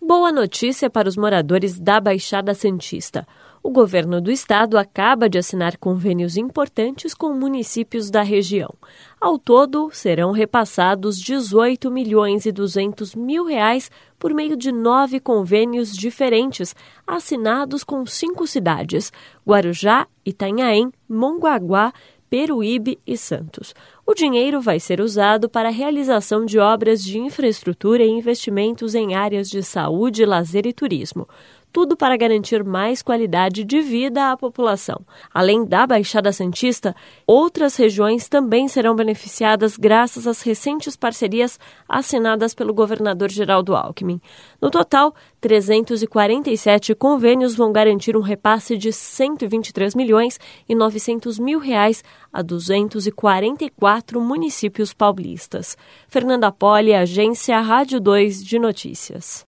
Boa notícia para os moradores da Baixada Santista. O governo do estado acaba de assinar convênios importantes com municípios da região. Ao todo, serão repassados R$18.200.000 por meio de 9 convênios diferentes, assinados com 5 cidades: Guarujá, Itanhaém, Mongaguá, Peruíbe e Santos. O dinheiro vai ser usado para a realização de obras de infraestrutura e investimentos em áreas de saúde, lazer e turismo. Tudo para garantir mais qualidade de vida à população. Além da Baixada Santista, outras regiões também serão beneficiadas graças às recentes parcerias assinadas pelo governador Geraldo Alckmin. No total, 347 convênios vão garantir um repasse de R$123.900.000 a 244 municípios paulistas. Fernanda Poli, Agência Rádio 2 de Notícias.